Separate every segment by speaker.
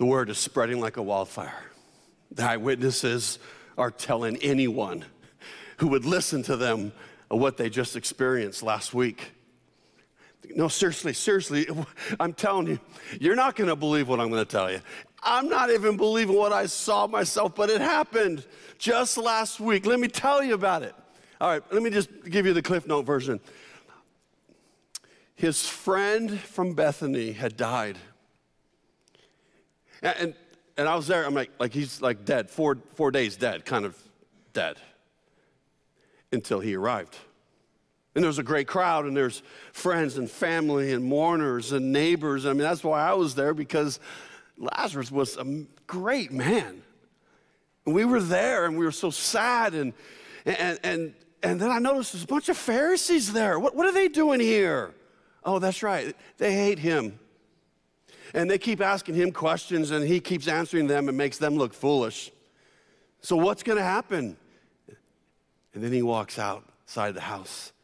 Speaker 1: The word is spreading like a wildfire. The eyewitnesses are telling anyone who would listen to them what they just experienced last week. No, seriously, I'm telling you, you're not going to believe what I'm going to tell you. I'm not even believing what I saw myself, but it happened just last week. Let me tell you about it. All right, let me just give you the Cliff Note version. His friend from Bethany had died. And I was there, I'm like he's like dead, 4 days dead, kind of dead, until he arrived. And there's a great crowd, and there's friends and family and mourners and neighbors. I mean, that's why I was there, because Lazarus was a great man. And we were there, and we were so sad, and then I noticed there's a bunch of Pharisees there. What are they doing here? Oh, that's right, they hate him. And they keep asking him questions, and he keeps answering them and makes them look foolish. So what's going to happen? And then he walks outside the house.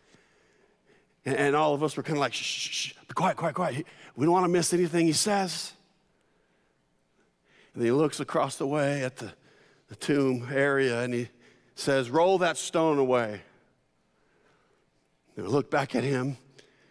Speaker 1: And all of us were kind of like, shh, be quiet. We don't want to miss anything he says. And he looks across the way at the tomb area, and he says, roll that stone away. And I look back at him,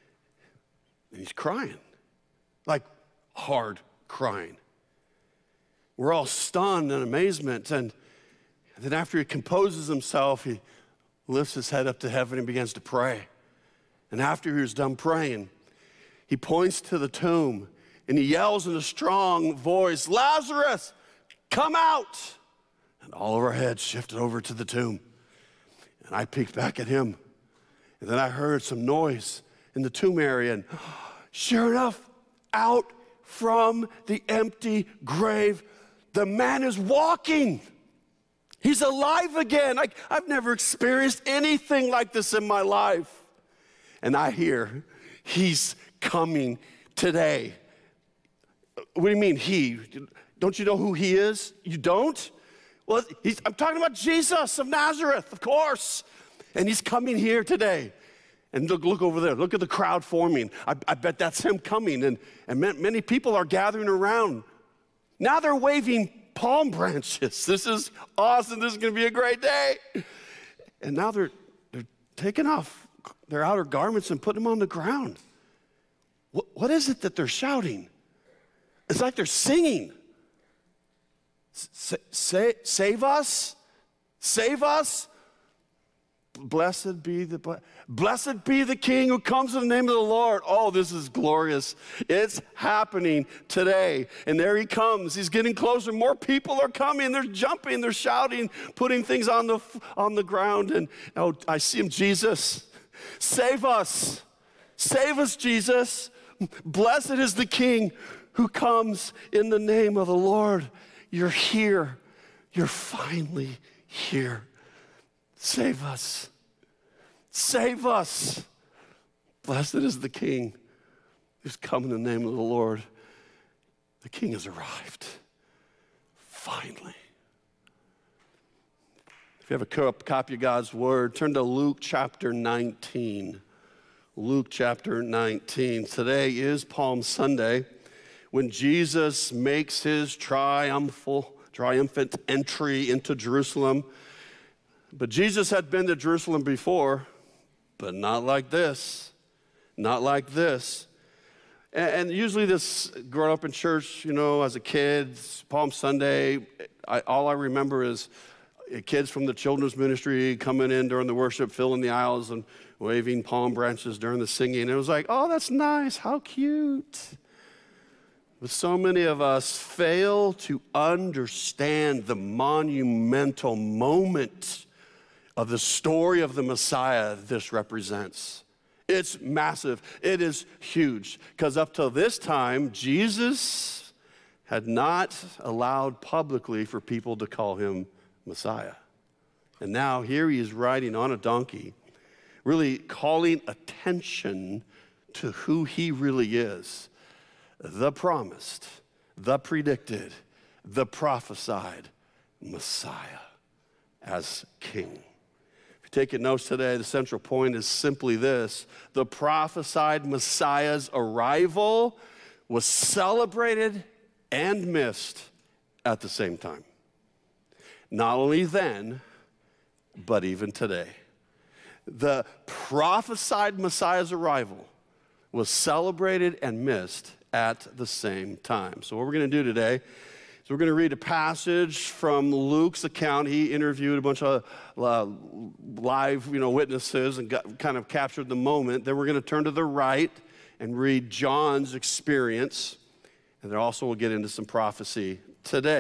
Speaker 1: and he's crying, like hard crying. We're all stunned in amazement. And then after he composes himself, he lifts his head up to heaven and begins to pray. And after he was done praying, he points to the tomb and he yells in a strong voice, Lazarus, come out. And all of our heads shifted over to the tomb. And I peeked back at him. And then I heard some noise in the tomb area. And sure enough, out from the empty grave, the man is walking. He's alive again. I've never experienced anything like this in my life. And I hear, he's coming today. What do you mean he? Don't you know who he is? You don't? Well, I'm talking about Jesus of Nazareth, of course. And he's coming here today. And look over there. Look at the crowd forming. I bet that's him coming. And many people are gathering around. Now they're waving palm branches. This is awesome. This is going to be a great day. And now they're taking off their outer garments and putting them on the ground. What is it that they're shouting? It's like they're singing. Save us. Save us. Blessed be the King who comes in the name of the Lord. Oh, this is glorious. It's happening today. And there he comes. He's getting closer. More people are coming. They're jumping. They're shouting, putting things on the ground. And oh, I see him. Jesus, save us. Save us, Jesus. Blessed is the King who comes in the name of the Lord. You're here. You're finally here. Save us. Save us. Blessed is the King who's come in the name of the Lord. The King has arrived. Finally. If you have a copy of God's Word, turn to Luke chapter 19. Luke chapter 19. Today is Palm Sunday, when Jesus makes his triumphant entry into Jerusalem. But Jesus had been to Jerusalem before, but not like this. Not like this. And usually this, growing up in church, as a kid, Palm Sunday, all I remember is kids from the children's ministry coming in during the worship, filling the aisles and waving palm branches during the singing. It was like, oh, that's nice. How cute. But so many of us fail to understand the monumental moment of the story of the Messiah this represents. It's massive. It is huge. Because up till this time, Jesus had not allowed publicly for people to call him Messiah. And now here he is riding on a donkey, really calling attention to who he really is. The promised, the predicted, the prophesied Messiah as King. If you're taking notes today, the central point is simply this. The prophesied Messiah's arrival was celebrated and missed at the same time. Not only then, but even today. The prophesied Messiah's arrival was celebrated and missed at the same time. So what we're going to do today is we're going to read a passage from Luke's account. He interviewed a bunch of live, witnesses and kind of captured the moment. Then we're going to turn to the right and read John's experience. And then also we'll get into some prophecy today.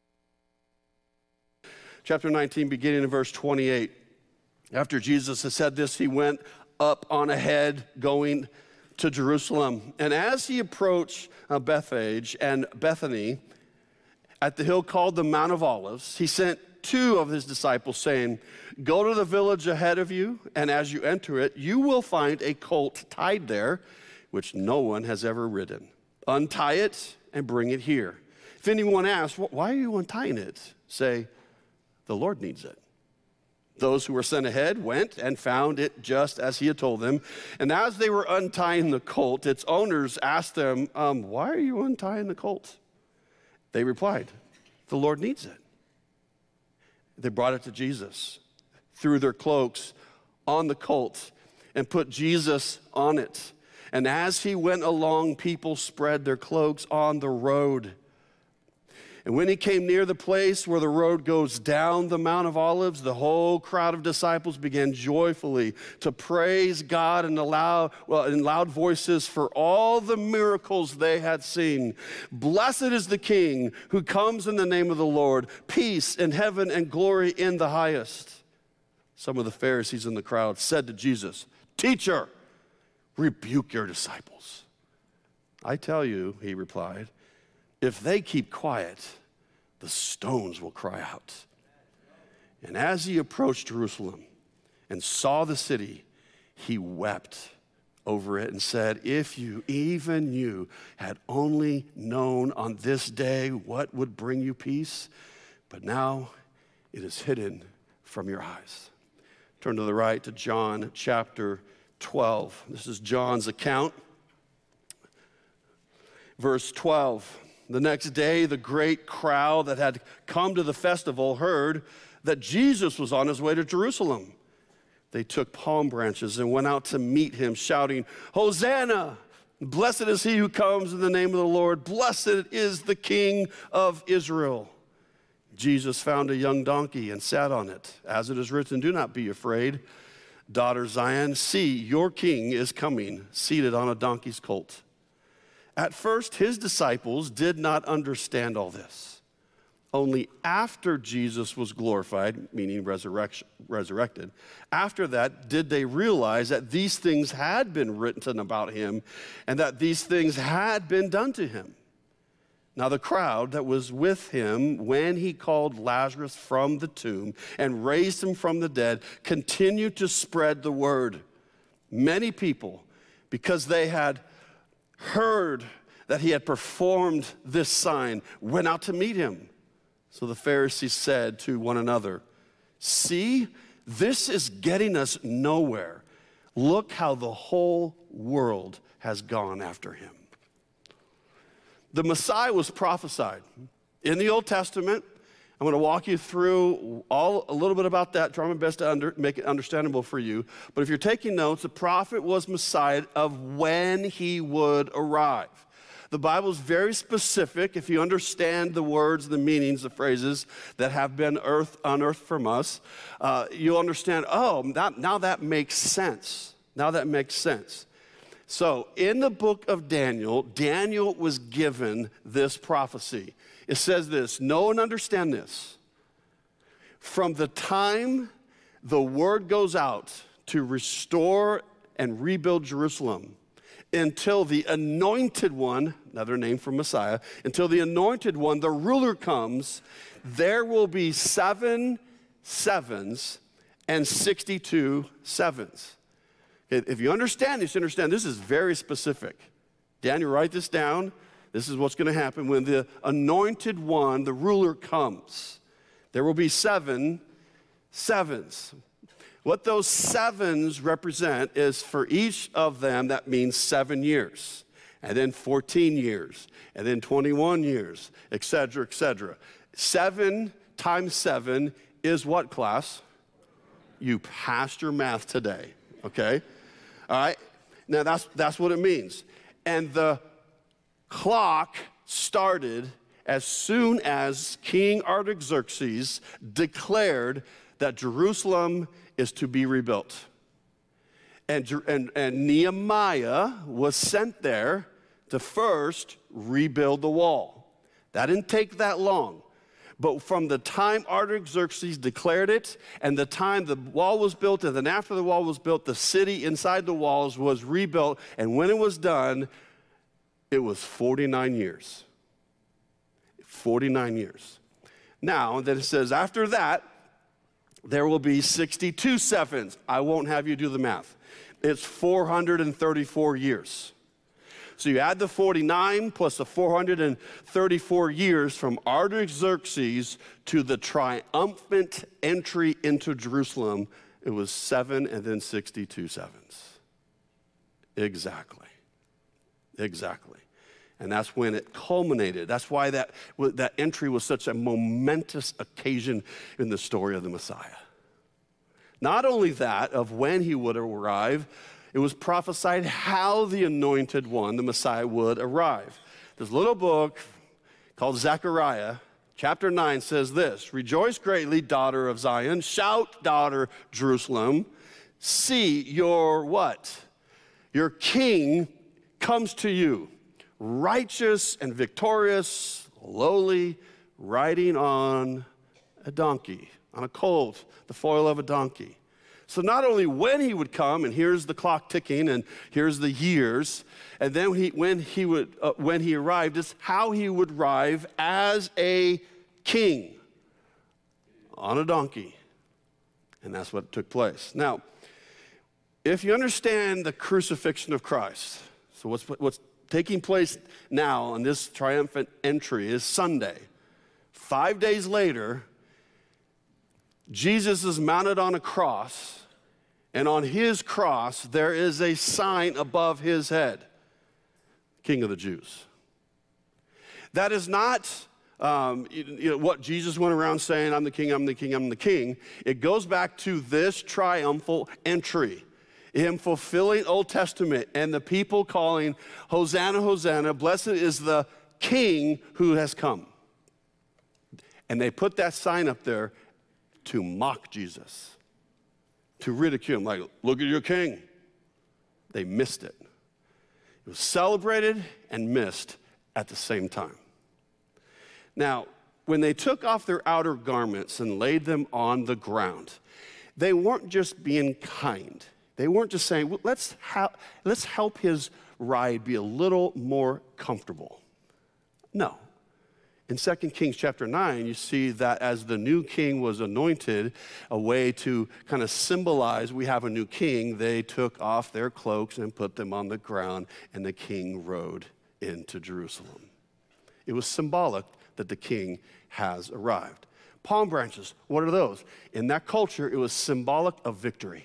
Speaker 1: Chapter 19, beginning in verse 28. After Jesus had said this, he went up on ahead, going to Jerusalem. And as he approached Bethphage and Bethany at the hill called the Mount of Olives, he sent two of his disciples, saying, "Go to the village ahead of you, and as you enter it, you will find a colt tied there, which no one has ever ridden. Untie it and bring it here. If anyone asks, why are you untying it? Say, the Lord needs it." Those who were sent ahead went and found it just as he had told them. And as they were untying the colt, its owners asked them, "Why are you untying the colt?" They replied, "The Lord needs it." They brought it to Jesus, threw their cloaks on the colt, and put Jesus on it. And as he went along, people spread their cloaks on the road. And when he came near the place where the road goes down the Mount of Olives, the whole crowd of disciples began joyfully to praise God in loud voices for all the miracles they had seen. "Blessed is the King who comes in the name of the Lord. Peace in heaven and glory in the highest." Some of the Pharisees in the crowd said to Jesus, "Teacher, rebuke your disciples." "I tell you," he replied, "if they keep quiet, the stones will cry out." And as he approached Jerusalem and saw the city, he wept over it and said, "If you, even you, had only known on this day what would bring you peace, but now it is hidden from your eyes." Turn to the right to John chapter 12. This is John's account. Verse 12. "The next day, the great crowd that had come to the festival heard that Jesus was on his way to Jerusalem. They took palm branches and went out to meet him, shouting, 'Hosanna! Blessed is he who comes in the name of the Lord. Blessed is the King of Israel.' Jesus found a young donkey and sat on it. As it is written, 'Do not be afraid, daughter Zion. See, your king is coming, seated on a donkey's colt.' At first, his disciples did not understand all this. Only after Jesus was glorified, meaning resurrected, after that did they realize that these things had been written about him and that these things had been done to him. Now the crowd that was with him when he called Lazarus from the tomb and raised him from the dead continued to spread the word. Many people, because they had heard that he had performed this sign, went out to meet him. So the Pharisees said to one another, 'See, this is getting us nowhere. Look how the whole world has gone after him.'" The Messiah was prophesied in the Old Testament. I'm going to walk you through a little bit about that, try my best to make it understandable for you. But if you're taking notes, the prophet was Messiah of when he would arrive. The Bible is very specific. If you understand the words, the meanings, the phrases that have been unearthed from us, you'll understand, now that makes sense. Now that makes sense. So in the book of Daniel, Daniel was given this prophecy. It says this, know and understand this. From the time the word goes out to restore and rebuild Jerusalem until the anointed one, another name for Messiah, until the anointed one, the ruler comes, there will be 7 sevens and 62 sevens. If you understand this, this is very specific. Daniel, write this down. This is what's going to happen when the anointed one, the ruler, comes. There will be 7 sevens. What those sevens represent is for each of them, that means 7 years. and then 14 years, and then 21 years, et cetera, et cetera. 7 times 7 is what, class? You passed your math today, okay? All right? Now, that's what it means. And the clock started as soon as King Artaxerxes declared that Jerusalem is to be rebuilt. And Nehemiah was sent there to first rebuild the wall. That didn't take that long. But from the time Artaxerxes declared it and the time the wall was built, and then after the wall was built, the city inside the walls was rebuilt. And when it was done, it was 49 years. 49 years. Now, then it says, after that, there will be 62 sevens. I won't have you do the math. It's 434 years. So you add the 49 plus the 434 years from Artaxerxes to the triumphant entry into Jerusalem. It was 7 and then 62 sevens. Exactly. And that's when it culminated. That's why that entry was such a momentous occasion in the story of the Messiah. Not only that, of when he would arrive, it was prophesied how the anointed one, the Messiah, would arrive. This little book called Zechariah, chapter 9, says this: "Rejoice greatly, daughter of Zion. Shout, daughter Jerusalem. See, your what? Your king comes to you, righteous and victorious, lowly, riding on a donkey, on a colt, the foal of a donkey." So not only when he would come, and here's the clock ticking, and here's the years, and then when he arrived, it's how he would arrive as a king on a donkey, and that's what took place. Now, if you understand the crucifixion of Christ, so what's taking place now on this triumphant entry is Sunday. 5 days later, Jesus is mounted on a cross, and on his cross, there is a sign above his head, King of the Jews. That is not what Jesus went around saying, I'm the king, I'm the king, I'm the king. It goes back to this triumphal entry, him fulfilling Old Testament and the people calling, Hosanna, Hosanna, blessed is the king who has come. And they put that sign up there to mock Jesus, to ridicule him, like, look at your king. They missed it. It was celebrated and missed at the same time. Now, when they took off their outer garments and laid them on the ground, they weren't just being kind. They weren't just saying, well, let's help his ride be a little more comfortable. No. In 2 Kings chapter 9, you see that as the new king was anointed, a way to kind of symbolize we have a new king, they took off their cloaks and put them on the ground, and the king rode into Jerusalem. It was symbolic that the king has arrived. Palm branches, what are those? In that culture, it was symbolic of victory,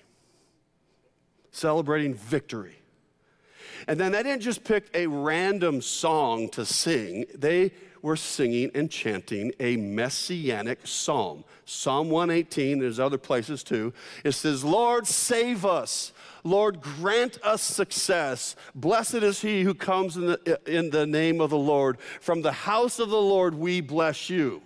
Speaker 1: celebrating victory. And then they didn't just pick a random song to sing. They were singing and chanting a messianic psalm. Psalm 118, there's other places too. It says, Lord, save us. Lord, grant us success. Blessed is he who comes in the name of the Lord. From the house of the Lord we bless you.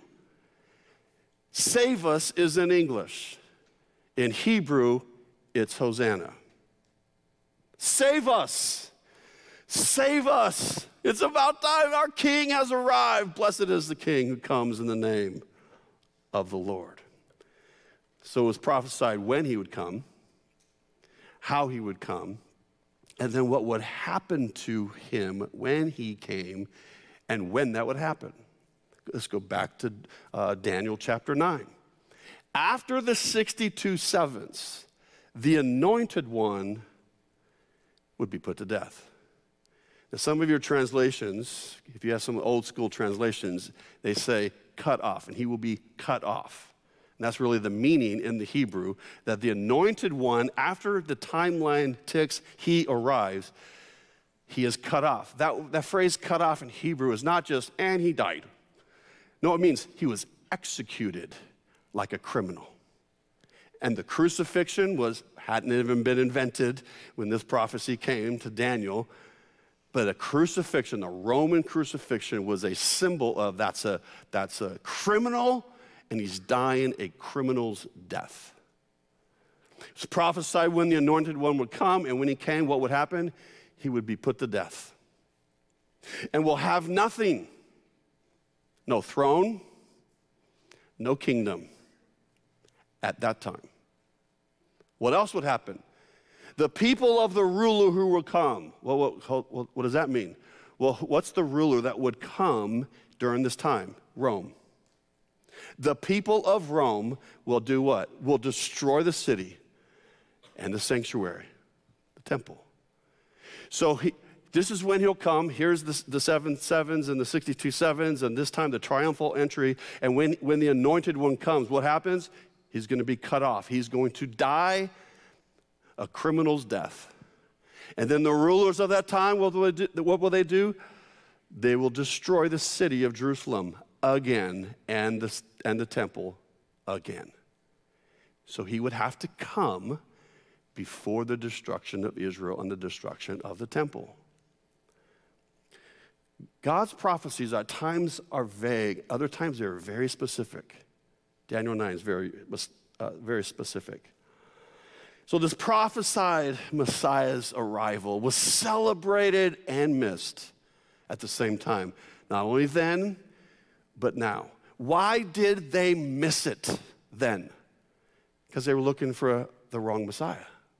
Speaker 1: Save us is in English. In Hebrew, it's Hosanna. Save us. Save us. It's about time. Our king has arrived. Blessed is the king who comes in the name of the Lord. So it was prophesied when he would come, how he would come, and then what would happen to him when he came and when that would happen. Let's go back to Daniel chapter 9. After the 62 sevens, the anointed one would be put to death. Now, some of your translations, if you have some old school translations, they say cut off, and he will be cut off. And that's really the meaning in the Hebrew, that the anointed one, after the timeline ticks, he arrives, he is cut off. That phrase cut off in Hebrew is not just, and he died. No, it means he was executed like a criminal. And the crucifixion hadn't even been invented when this prophecy came to Daniel. But a crucifixion, a Roman crucifixion, was a symbol of that's a criminal, and he's dying a criminal's death. It's prophesied when the anointed one would come, and when he came, what would happen? He would be put to death. And will have nothing. No throne, no kingdom at that time. What else would happen? The people of the ruler who will come. Well, what does that mean? Well, what's the ruler that would come during this time? Rome. The people of Rome will do what? Will destroy the city and the sanctuary, the temple. So this is when he'll come. Here's the 7 sevens and the 62 sevens, and this time the triumphal entry. And when the anointed one comes, what happens? He's going to be cut off. He's going to die a criminal's death. And then the rulers of that time, what will they do? They will destroy the city of Jerusalem again and the temple again. So he would have to come before the destruction of Israel and the destruction of the temple. God's prophecies at times are vague, other times they're very specific. Daniel 9 is very specific. So this prophesied Messiah's arrival was celebrated and missed at the same time. Not only then, but now. Why did they miss it then? Because they were looking for the wrong Messiah.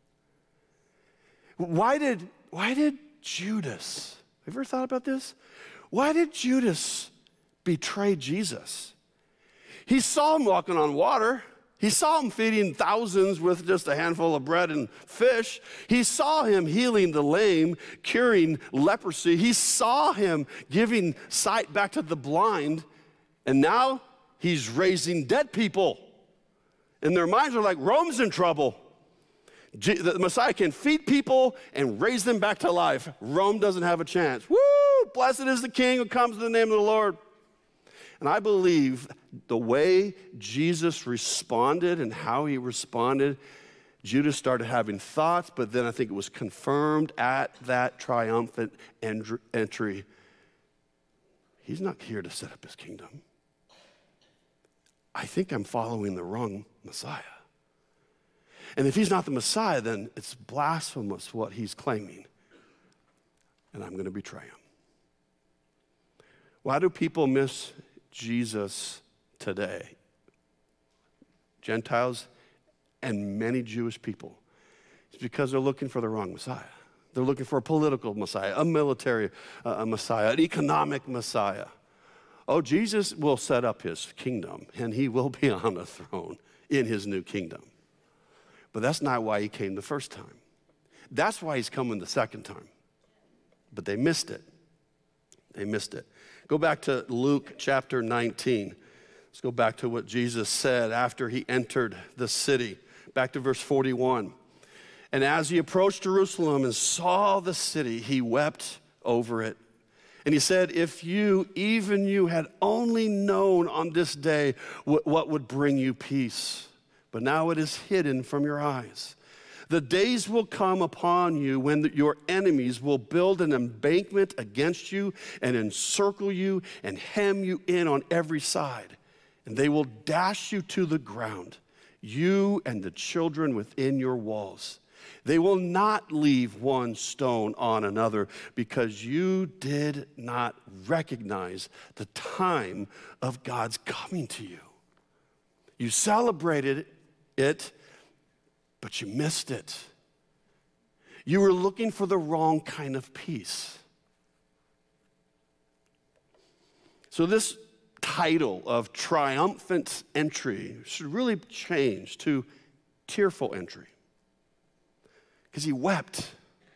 Speaker 1: Why did Judas, have you ever thought about this? Why did Judas betray Jesus? He saw him walking on water. He saw him feeding thousands with just a handful of bread and fish. He saw him healing the lame, curing leprosy. He saw him giving sight back to the blind. And now he's raising dead people. And their minds are like, Rome's in trouble. The Messiah can feed people and raise them back to life. Rome doesn't have a chance. Woo! Blessed is the King who comes in the name of the Lord. And I believe the way Jesus responded and how he responded, Judas started having thoughts, but then I think it was confirmed at that triumphant entry. He's not here to set up his kingdom. I think I'm following the wrong Messiah. And if he's not the Messiah, then it's blasphemous what he's claiming. And I'm going to betray him. Why do people miss Jesus today? Gentiles and many Jewish people. It's because they're looking for the wrong Messiah. They're looking for a political Messiah, a military Messiah, an economic Messiah. Oh, Jesus will set up his kingdom, and he will be on a throne in his new kingdom. But that's not why he came the first time. That's why he's coming the second time. But they missed it. They missed it. Go back to Luke chapter 19. Let's go back to what Jesus said after he entered the city. Back to verse 41. And as he approached Jerusalem and saw the city, he wept over it. And he said, if you, even you, had only known on this day what would bring you peace. But now it is hidden from your eyes. The days will come upon you when your enemies will build an embankment against you and encircle you and hem you in on every side. And they will dash you to the ground, you and the children within your walls. They will not leave one stone on another because you did not recognize the time of God's coming to you. You celebrated it, but you missed it. You were looking for the wrong kind of peace. So this title of triumphant entry should really change to tearful entry. Because he wept.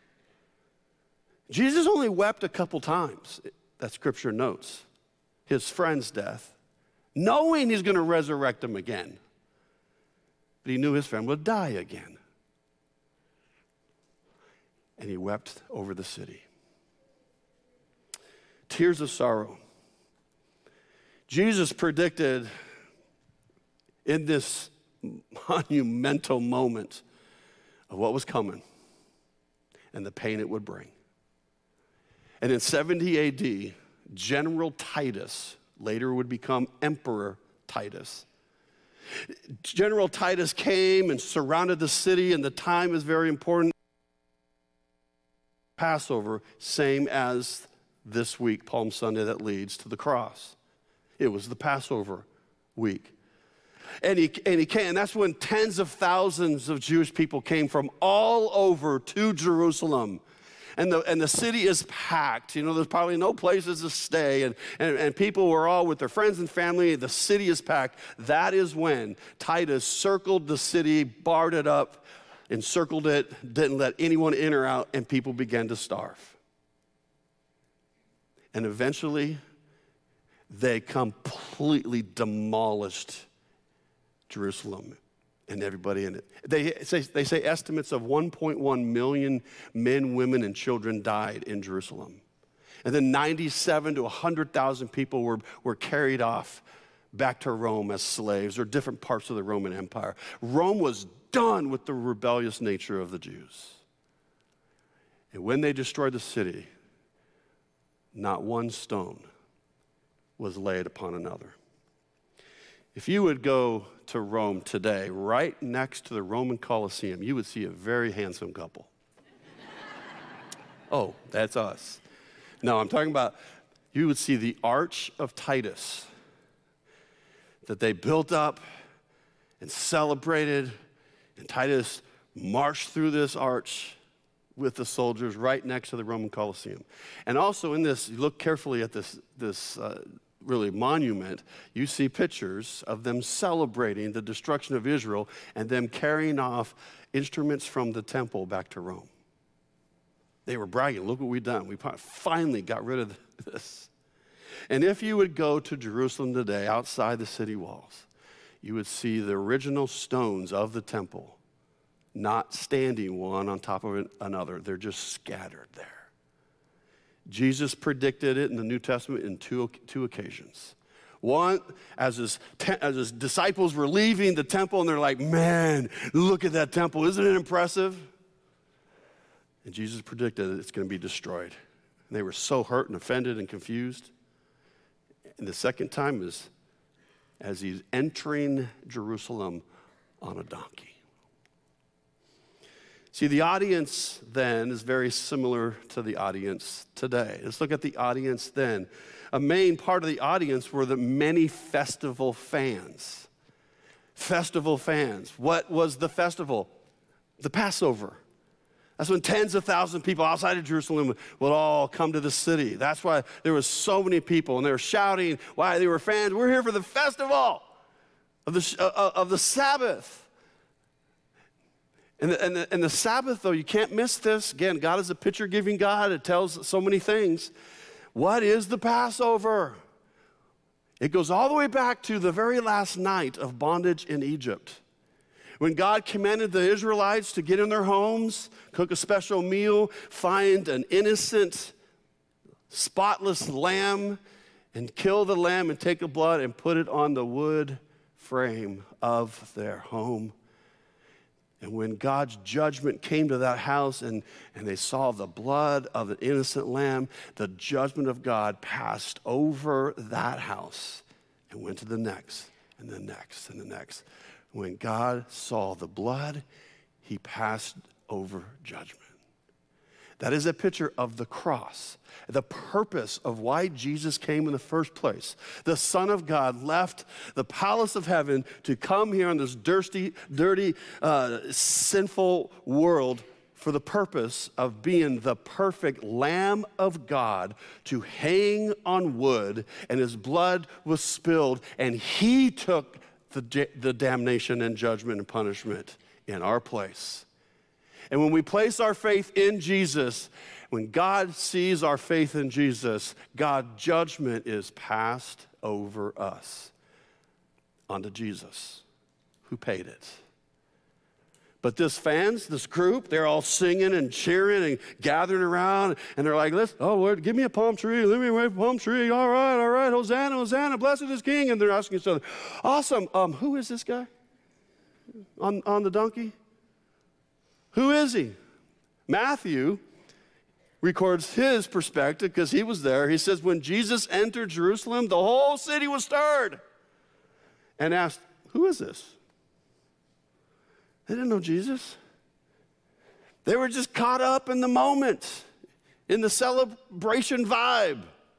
Speaker 1: Jesus only wept a couple times, that scripture notes. His friend's death, knowing he's going to resurrect him again. But he knew his friend would die again. And he wept over the city. tears of sorrow. Jesus predicted in this monumental moment of what was coming and the pain it would bring. And in 70 AD, General Titus, later would become Emperor Titus. General Titus came and surrounded the city, and the time is very important. Passover, same as this week, Palm Sunday, that leads to the cross. It was the Passover week. And he came, and that's when tens of thousands of Jewish people came from all over to Jerusalem. And the city is packed. You know, there's probably no places to stay. And people were all with their friends and family. The city is packed. That is when Titus circled the city, barred it up, encircled it, didn't let anyone in or out, and people began to starve. And eventually, they completely demolished Jerusalem and everybody in it. They say estimates of 1.1 million men, women, and children died in Jerusalem. And then 97 to 100,000 people were carried off back to Rome as slaves or different parts of the Roman Empire. Rome was done with the rebellious nature of the Jews. And when they destroyed the city, not one stone was laid upon another. If you would go to Rome today, right next to the Roman Colosseum, you would see a very handsome couple. Oh, that's us. No, I'm talking about, you would see the Arch of Titus that they built up and celebrated, and Titus marched through this arch with the soldiers right next to the Roman Colosseum. And also in this, you look carefully at this really monument, you see pictures of them celebrating the destruction of Israel and them carrying off instruments from the temple back to Rome. They were bragging, look what we've done. We finally got rid of this. And if you would go to Jerusalem today, outside the city walls, you would see the original stones of the temple, not standing one on top of another. They're just scattered there. Jesus predicted it in the New Testament in two occasions. One, as his disciples were leaving the temple, and they're like, man, look at that temple. Isn't it impressive? And Jesus predicted that it's going to be destroyed. And they were so hurt and offended and confused. And the second time is as he's entering Jerusalem on a donkey. See, the audience then is very similar to the audience today. Let's look at the audience then. A main part of the audience were the many festival fans. Festival fans. What was the festival? The Passover. That's when tens of thousands of people outside of Jerusalem would all come to the city. That's why there was so many people, and they were shouting why they were fans. We're here for the festival of the Sabbath. And the Sabbath, though, you can't miss this. Again, God is a picture-giving God. It tells so many things. What is the Passover? It goes all the way back to the very last night of bondage in Egypt, when God commanded the Israelites to get in their homes, cook a special meal, find an innocent, spotless lamb, and kill the lamb and take the blood and put it on the wood frame of their home. And when God's judgment came to that house and they saw the blood of an innocent lamb, the judgment of God passed over that house and went to the next and the next and the next. When God saw the blood, he passed over judgment. That is a picture of the cross, the purpose of why Jesus came in the first place. The Son of God left the palace of heaven to come here on this dirty, sinful world for the purpose of being the perfect Lamb of God to hang on wood, and his blood was spilled, and he took the damnation and judgment and punishment in our place. And when we place our faith in Jesus, when God sees our faith in Jesus, God's judgment is passed over us onto Jesus, who paid it. But this group, they're all singing and cheering and gathering around, and they're like, Lord, give me a palm tree, let me wave a palm tree, all right, Hosanna, Hosanna, blessed is King. And they're asking each other, awesome, who is this guy on the donkey? Who is he? Matthew records his perspective because he was there. He says, when Jesus entered Jerusalem, the whole city was stirred and asked, who is this? They didn't know Jesus. They were just caught up in the moment, in the celebration vibe.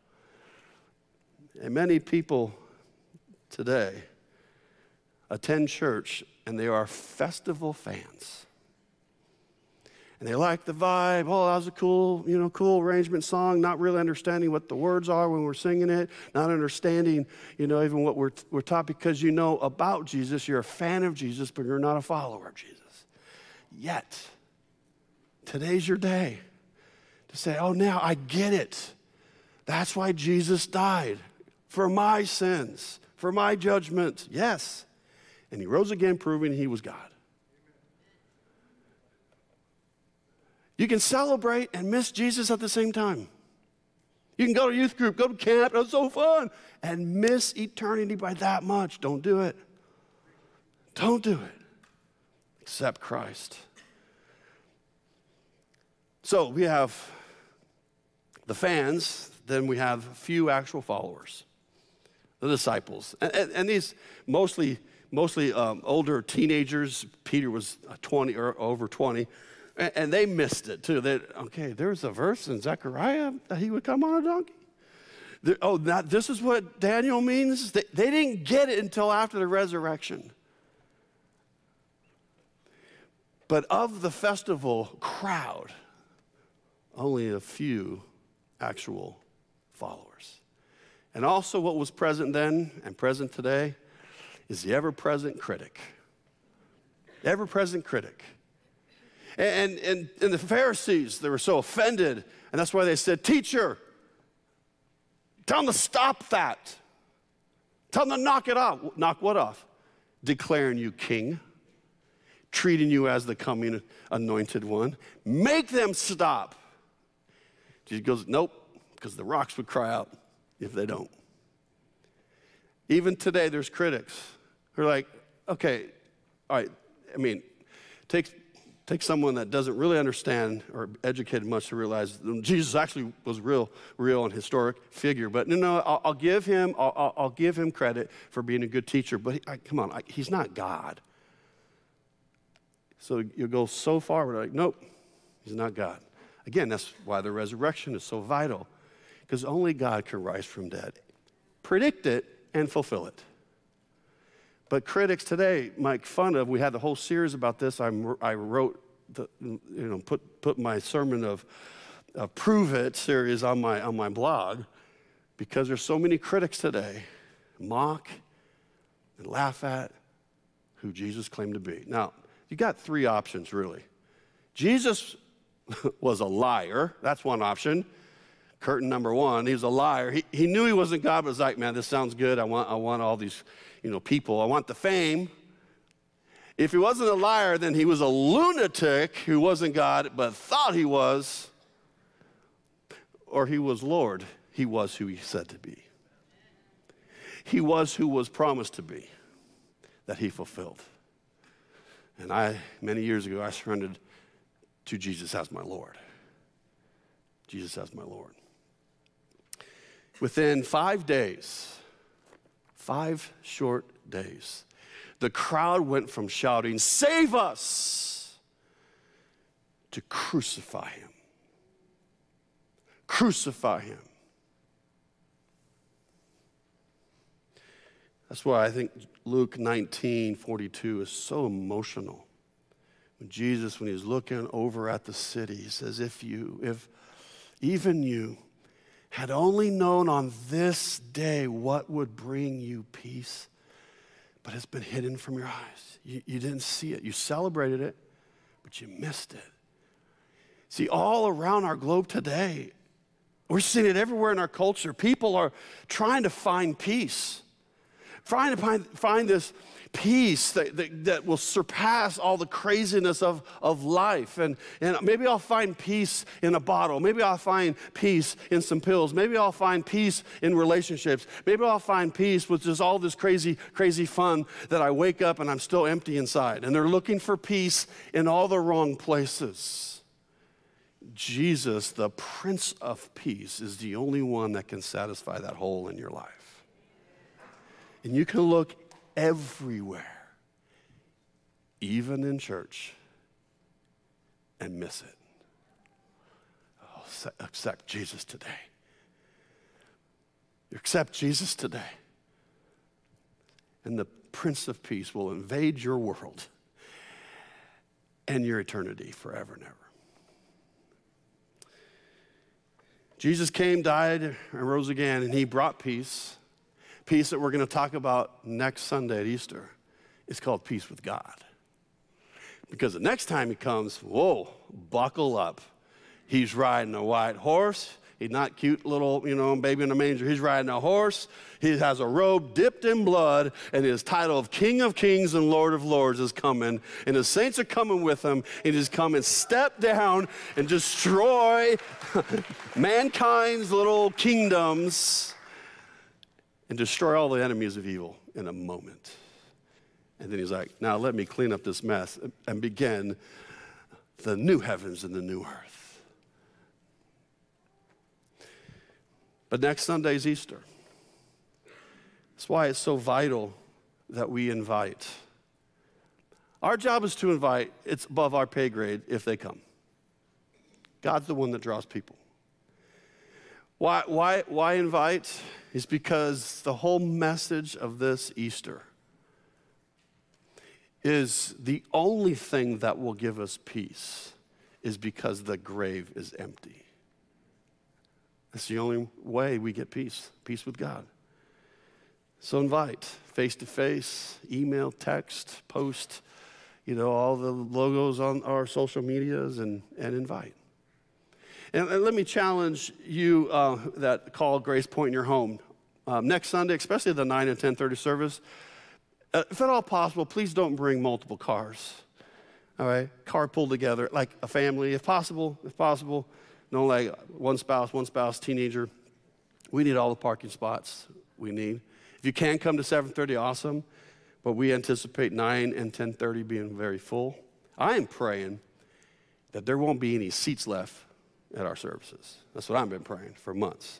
Speaker 1: And many people today attend church and they are festival fans. And they like the vibe. Oh, that was a cool arrangement song, not really understanding what the words are when we're singing it, not understanding, even what we're taught because you know about Jesus. You're a fan of Jesus, but you're not a follower of Jesus. Yet, today's your day to say, oh, now I get it. That's why Jesus died, for my sins, for my judgment. Yes. And he rose again, proving he was God. You can celebrate and miss Jesus at the same time. You can go to youth group, go to camp, it's so fun, and miss eternity by that much. Don't do it. Don't do it. Accept Christ. So we have the fans, then we have a few actual followers, the disciples. And these mostly older teenagers. Peter was 20 or over 20. And they missed it too. There's a verse in Zechariah that he would come on a donkey. This is what Daniel means? They didn't get it until after the resurrection. But of the festival crowd, only a few actual followers. And also what was present then and present today is the ever-present critic. Ever-present critic. And the Pharisees, they were so offended, and that's why they said, teacher, tell them to stop that. Tell them to knock it off. Knock what off? Declaring you king, treating you as the coming anointed one. Make them stop. Jesus goes, nope, because the rocks would cry out if they don't. Even today, there's critics who are like, okay, all right, Take someone that doesn't really understand or educated much to realize Jesus actually was real and historic figure. But no, I'll give him credit for being a good teacher. But he's not God. So you go so far, we're like, nope, he's not God. Again, that's why the resurrection is so vital, because only God can rise from dead, predict it, and fulfill it. But critics today make fun of. We had the whole series about this. I wrote, put my sermon of Prove It series on my blog, because there's so many critics today mock and laugh at who Jesus claimed to be. Now, you got three options really. Jesus was a liar. That's one option. Curtain number one. He was a liar. He knew he wasn't God, but was like, man, this sounds good. I want all these people. I want the fame. If he wasn't a liar, then he was a lunatic who wasn't God, but thought he was, or he was Lord. He was who he said to be. He was who was promised to be, that he fulfilled. And many years ago, I surrendered to Jesus as my Lord. Jesus as my Lord. Within 5 days, 5 short days, the crowd went from shouting, "Save us!" to crucify him. Crucify him. That's why I think Luke 19:42 is so emotional. When Jesus, when he's looking over at the city, he says, if even you had only known on this day what would bring you peace, but it's been hidden from your eyes. You didn't see it. You celebrated it, but you missed it. See, all around our globe today, we're seeing it everywhere in our culture. People are trying to find peace. Trying to find this peace that will surpass all the craziness of life. And maybe I'll find peace in a bottle. Maybe I'll find peace in some pills. Maybe I'll find peace in relationships. Maybe I'll find peace with just all this crazy, crazy fun that I wake up and I'm still empty inside. And they're looking for peace in all the wrong places. Jesus, the Prince of Peace, is the only one that can satisfy that hole in your life. And you can look everywhere, even in church, and miss it. Oh, accept Jesus today. Accept Jesus today. And the Prince of Peace will invade your world and your eternity forever and ever. Jesus came, died, and rose again, and he brought peace. Peace that we're going to talk about next Sunday at Easter is called peace with God. Because the next time he comes, whoa, buckle up. He's riding a white horse. He's not cute little, baby in a manger. He's riding a horse. He has a robe dipped in blood, and his title of King of Kings and Lord of Lords is coming. And his saints are coming with him, and he's coming step down and destroy mankind's little kingdoms and destroy all the enemies of evil in a moment. And then he's like, now let me clean up this mess and begin the new heavens and the new earth. But next Sunday is Easter. That's why it's so vital that we invite. Our job is to invite. It's above our pay grade if they come. God's the one that draws people. Why invite? It's because the whole message of this Easter is the only thing that will give us peace is because the grave is empty. That's the only way we get peace with God. So invite, face-to-face, email, text, post, all the logos on our social medias and invite. And let me challenge you that call Grace Point in your home. Next Sunday, especially the 9 and 10:30 service, if at all possible, please don't bring multiple cars. All right? Carpool together, like a family, if possible. No, like one spouse, teenager. We need all the parking spots we need. If you can come to 7:30, awesome. But we anticipate 9 and 10:30 being very full. I am praying that there won't be any seats left at our services. That's what I've been praying for months.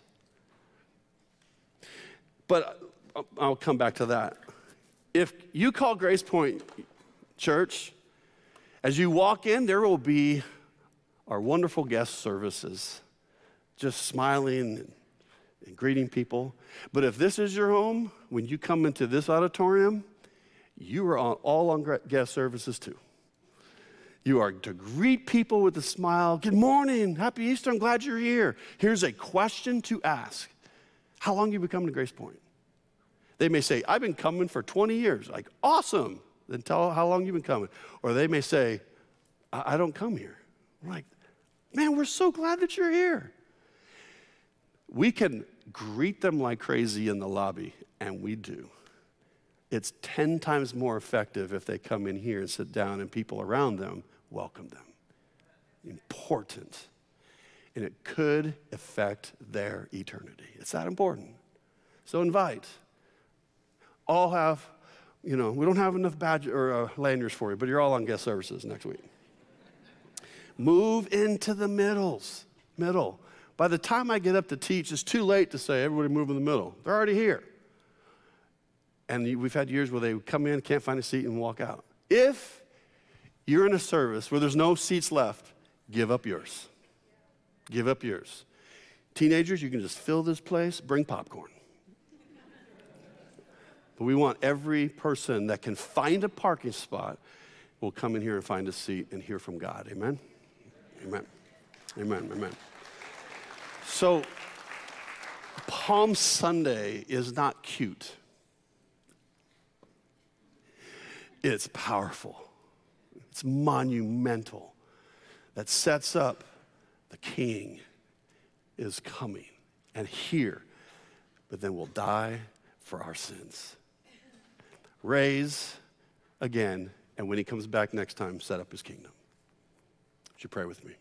Speaker 1: But I'll come back to that. If you call Grace Point Church, as you walk in, there will be our wonderful guest services, just smiling and greeting people. But if this is your home, when you come into this auditorium, you are all on guest services too. You are to greet people with a smile. Good morning, happy Easter, I'm glad you're here. Here's a question to ask. How long have you been coming to Grace Point? They may say, I've been coming for 20 years. Like, awesome. Then tell how long you've been coming. Or they may say, I don't come here. We're like, man, we're so glad that you're here. We can greet them like crazy in the lobby, and we do. It's 10 times more effective if they come in here and sit down and people around them welcome them. Important. And it could affect their eternity. It's that important. So invite. All have, we don't have enough badge or lanyards for you, but you're all on guest services next week. Move into the middle. By the time I get up to teach, it's too late to say, everybody move in the middle. They're already here. And we've had years where they come in, can't find a seat, and walk out. If you're in a service where there's no seats left, give up yours. Give up yours. Teenagers, you can just fill this place, bring popcorn. But we want every person that can find a parking spot will come in here and find a seat and hear from God. Amen? Amen. Amen. Amen. So, Palm Sunday is not cute. It's powerful. It's monumental. That sets up the King is coming and here, but then will die for our sins. raise again, and when he comes back next time, set up his kingdom. Would you pray with me?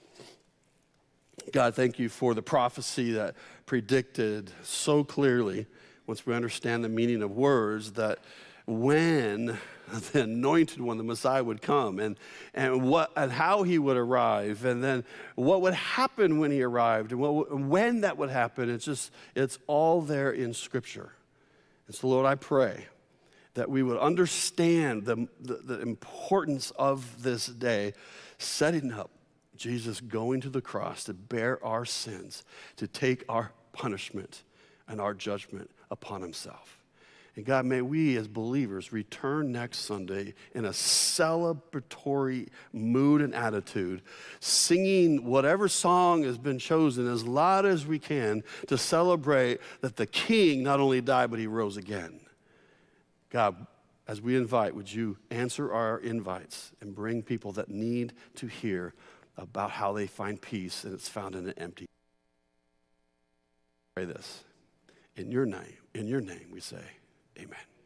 Speaker 1: God, thank you for the prophecy that predicted so clearly, once we understand the meaning of words, that when the anointed one, the Messiah, would come and how he would arrive, and then what would happen when he arrived, and when that would happen. It's all there in Scripture. And so, Lord, I pray that we would understand the importance of this day, setting up Jesus going to the cross to bear our sins, to take our punishment and our judgment upon himself. And God, may we as believers return next Sunday in a celebratory mood and attitude, singing whatever song has been chosen as loud as we can to celebrate that the King not only died, but he rose again. God, as we invite, would you answer our invites and bring people that need to hear about how they find peace, and it's found in an empty. Pray this. In your name we say, amen.